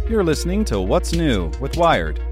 You're listening to What's New with Wired.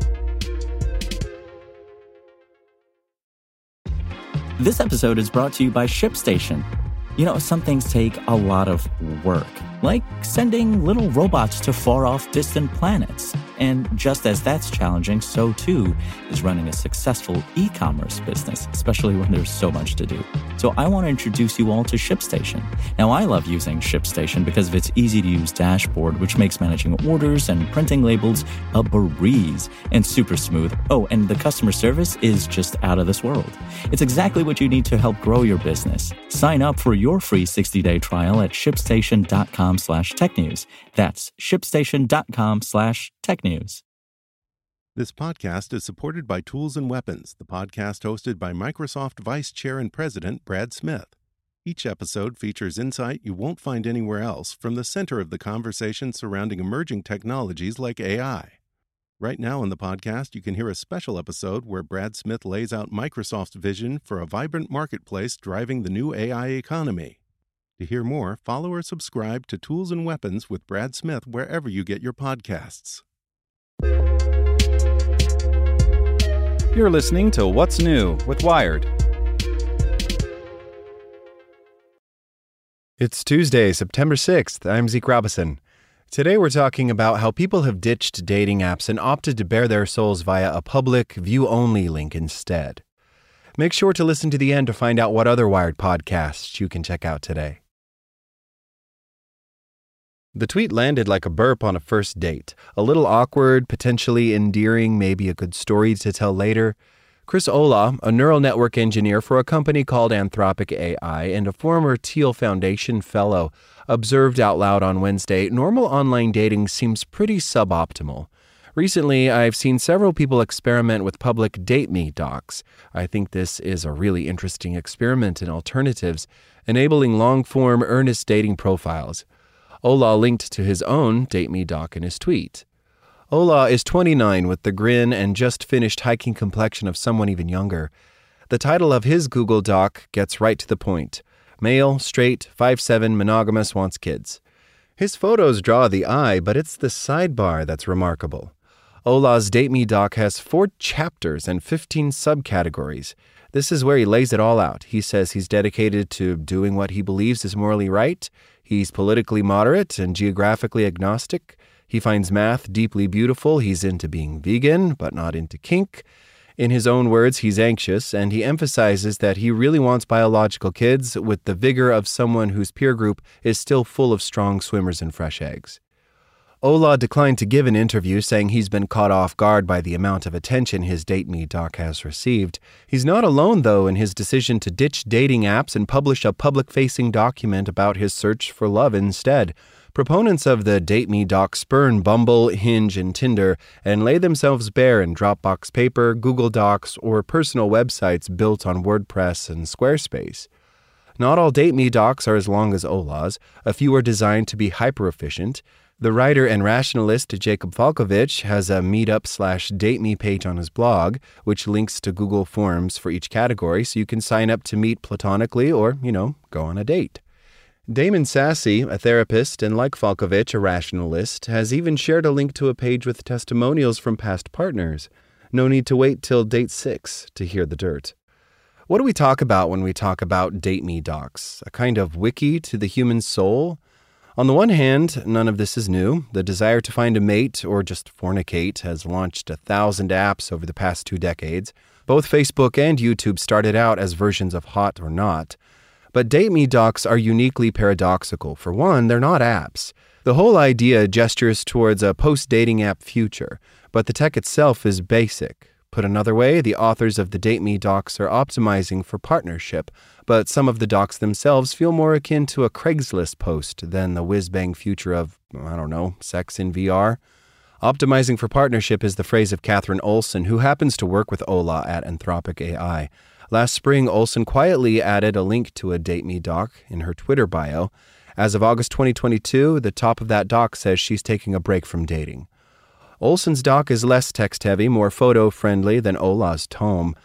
This episode is brought to you by ShipStation. You know, some things take a lot of work, like sending little robots to far-off distant planets. And just as that's challenging, so too is running a successful e-commerce business, especially when there's so much to do. So I want to introduce you all to ShipStation. Now, I love using ShipStation because of its easy-to-use dashboard, which makes managing orders and printing labels a breeze and super smooth. Oh, and the customer service is just out of this world. It's exactly what you need to help grow your business. Sign up for your free 60-day trial at shipstation.com/technews. That's shipstation.com/technews. This podcast is supported by Tools and Weapons, the podcast hosted by Microsoft Vice Chair and President Brad Smith. Each episode features insight you won't find anywhere else from the center of the conversation surrounding emerging technologies like AI. Right now in the podcast, you can hear a special episode where Brad Smith lays out Microsoft's vision for a vibrant marketplace driving the new AI economy. To hear more, follow or subscribe to Tools and Weapons with Brad Smith wherever you get your podcasts. You're listening to What's New with Wired. It's Tuesday, September 6th. I'm Zeke Robison. Today we're talking about how people have ditched dating apps and opted to bare their souls via a public, view-only link instead. Make sure to listen to the end to find out what other Wired podcasts you can check out today. The tweet landed like a burp on a first date. A little awkward, potentially endearing, maybe a good story to tell later. Chris Olah, a neural network engineer for a company called Anthropic AI and a former Thiel Foundation fellow, observed out loud on Wednesday, normal online dating seems pretty suboptimal. Recently, I've seen several people experiment with public Date Me docs. I think this is a really interesting experiment in alternatives, enabling long-form, earnest dating profiles. Olah linked to his own Date Me doc in his tweet. Olah is 29 with the grin and just finished hiking complexion of someone even younger. The title of his Google Doc gets right to the point. Male, straight, 5'7", monogamous, wants kids. His photos draw the eye, but it's the sidebar that's remarkable. Olah's Date Me doc has 4 chapters and 15 subcategories. This is where he lays it all out. He says he's dedicated to doing what he believes is morally right. He's politically moderate and geographically agnostic. He finds math deeply beautiful. He's into being vegan, but not into kink. In his own words, he's anxious, and he emphasizes that he really wants biological kids with the vigor of someone whose peer group is still full of strong swimmers and fresh eggs. Olah declined to give an interview, saying he's been caught off guard by the amount of attention his Date Me doc has received. He's not alone, though, in his decision to ditch dating apps and publish a public-facing document about his search for love instead. Proponents of the Date Me doc spurn Bumble, Hinge, and Tinder and lay themselves bare in Dropbox Paper, Google Docs, or personal websites built on WordPress and Squarespace. Not all Date Me docs are as long as Olah's. A few are designed to be hyper-efficient. The writer and rationalist Jacob Falkovich has a meetup/Date Me page on his blog, which links to Google Forms for each category so you can sign up to meet platonically or, go on a date. Damon Sassy, a therapist, and like Falkovich, a rationalist, has even shared a link to a page with testimonials from past partners. No need to wait till date 6 to hear the dirt. What do we talk about when we talk about Date Me docs? A kind of wiki to the human soul? On the one hand, none of this is new. The desire to find a mate or just fornicate has launched 1,000 apps over the past 2 decades. Both Facebook and YouTube started out as versions of Hot or Not. But Date Me docs are uniquely paradoxical. For one, they're not apps. The whole idea gestures towards a post-dating app future, but the tech itself is basic. Put another way, the authors of the Date Me docs are optimizing for partnership, but some of the docs themselves feel more akin to a Craigslist post than the whiz-bang future of, sex in VR. Optimizing for partnership is the phrase of Catherine Olson, who happens to work with Olah at Anthropic AI. Last spring, Olson quietly added a link to a Date Me doc in her Twitter bio. As of August 2022, the top of that doc says she's taking a break from dating. Olson's doc is less text-heavy, more photo-friendly than Olah's tome.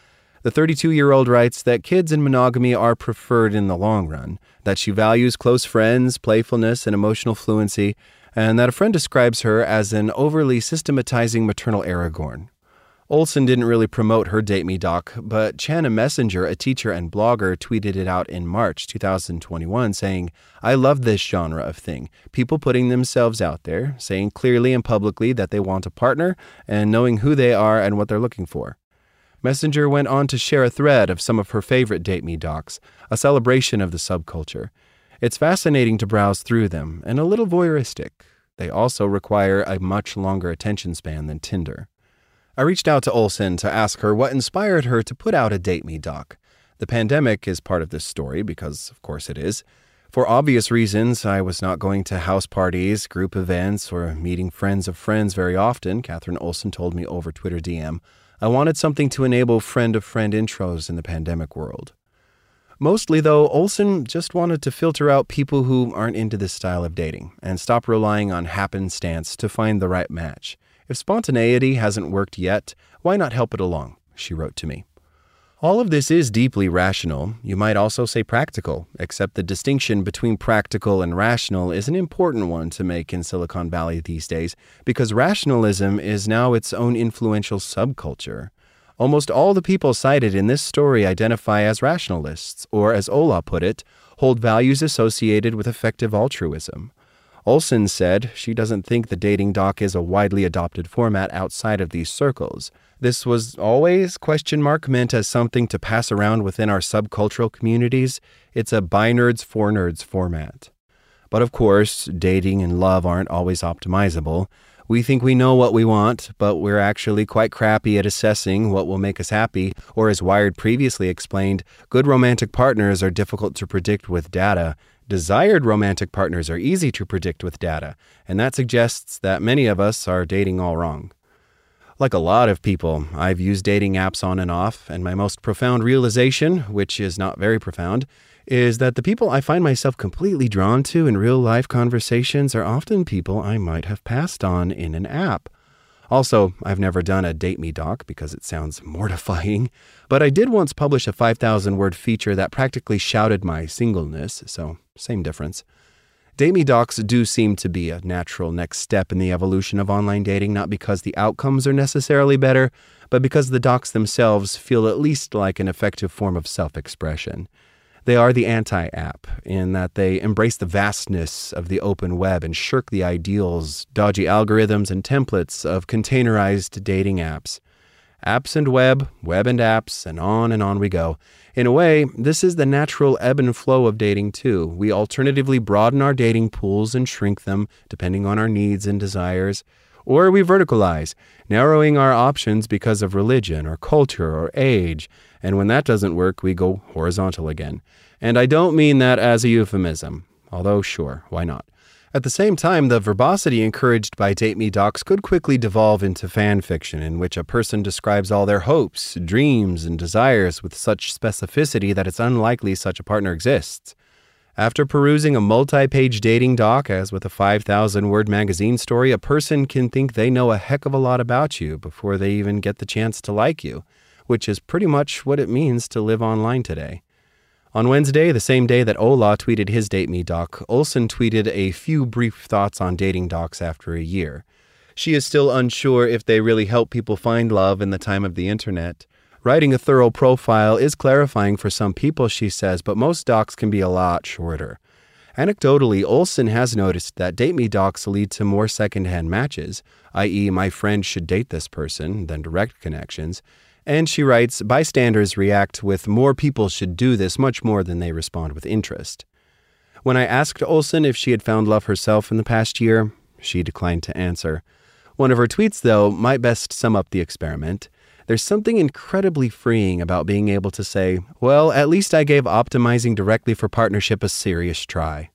The 32-year-old writes that kids in monogamy are preferred in the long run, that she values close friends, playfulness, and emotional fluency, and that a friend describes her as an overly systematizing maternal Aragorn. Olsen didn't really promote her Date Me doc, but Chana Messenger, a teacher and blogger, tweeted it out in March 2021 saying, "I love this genre of thing. People putting themselves out there, saying clearly and publicly that they want a partner, and knowing who they are and what they're looking for." Messenger went on to share a thread of some of her favorite Date Me docs, a celebration of the subculture. It's fascinating to browse through them, and a little voyeuristic. They also require a much longer attention span than Tinder. I reached out to Olsen to ask her what inspired her to put out a Date Me doc. The pandemic is part of this story because, of course, it is. For obvious reasons, I was not going to house parties, group events, or meeting friends of friends very often, Catherine Olsen told me over Twitter DM. I wanted something to enable friend-of-friend intros in the pandemic world. Mostly, though, Olsen just wanted to filter out people who aren't into this style of dating and stop relying on happenstance to find the right match. If spontaneity hasn't worked yet, why not help it along? She wrote to me. All of this is deeply rational. You might also say practical, except the distinction between practical and rational is an important one to make in Silicon Valley these days, because rationalism is now its own influential subculture. Almost all the people cited in this story identify as rationalists, or as Ola put it, hold values associated with effective altruism. Olsen said she doesn't think the dating doc is a widely adopted format outside of these circles. This was always, meant as something to pass around within our subcultural communities. It's a by nerds for nerds format. But of course, dating and love aren't always optimizable. We think we know what we want, but we're actually quite crappy at assessing what will make us happy, or as Wired previously explained, good romantic partners are difficult to predict with data. Desired romantic partners are easy to predict with data, and that suggests that many of us are dating all wrong. Like a lot of people, I've used dating apps on and off, and my most profound realization, which is not very profound, is that the people I find myself completely drawn to in real-life conversations are often people I might have passed on in an app. Also, I've never done a Date Me doc because it sounds mortifying, but I did once publish a 5,000-word feature that practically shouted my singleness, so same difference. Date Me docs do seem to be a natural next step in the evolution of online dating, not because the outcomes are necessarily better, but because the docs themselves feel at least like an effective form of self-expression. They are the anti-app in that they embrace the vastness of the open web and shirk the ideals, dodgy algorithms, and templates of containerized dating apps. Apps and web, web and apps, and on we go. In a way, this is the natural ebb and flow of dating too. We alternatively broaden our dating pools and shrink them depending on our needs and desires. Or we verticalize, narrowing our options because of religion or culture or age. And when that doesn't work, we go horizontal again. And I don't mean that as a euphemism, although sure, why not? At the same time, the verbosity encouraged by Date Me docs could quickly devolve into fan fiction in which a person describes all their hopes, dreams, and desires with such specificity that it's unlikely such a partner exists. After perusing a multi-page dating doc, as with a 5,000-word magazine story, a person can think they know a heck of a lot about you before they even get the chance to like you, which is pretty much what it means to live online today. On Wednesday, the same day that Ola tweeted his Date Me doc, Olsen tweeted a few brief thoughts on dating docs after a year. She is still unsure if they really help people find love in the time of the internet. Writing a thorough profile is clarifying for some people, she says, but most docs can be a lot shorter. Anecdotally, Olsen has noticed that Date Me docs lead to more secondhand matches, i.e. my friend should date this person, than direct connections. And she writes, bystanders react with more people should do this much more than they respond with interest. When I asked Olsen if she had found love herself in the past year, she declined to answer. One of her tweets, though, might best sum up the experiment. There's something incredibly freeing about being able to say, well, at least I gave optimizing directly for partnership a serious try.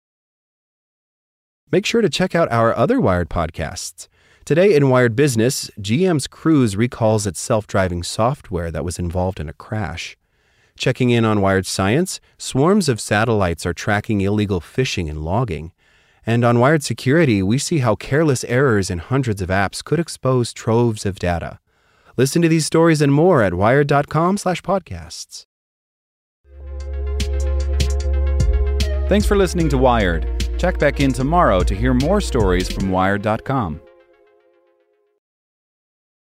Make sure to check out our other Wired podcasts. Today in Wired Business, GM's Cruise recalls its self-driving software that was involved in a crash. Checking in on Wired Science, swarms of satellites are tracking illegal fishing and logging. And on Wired Security, we see how careless errors in hundreds of apps could expose troves of data. Listen to these stories and more at wired.com/podcasts. Thanks for listening to Wired. Check back in tomorrow to hear more stories from Wired.com.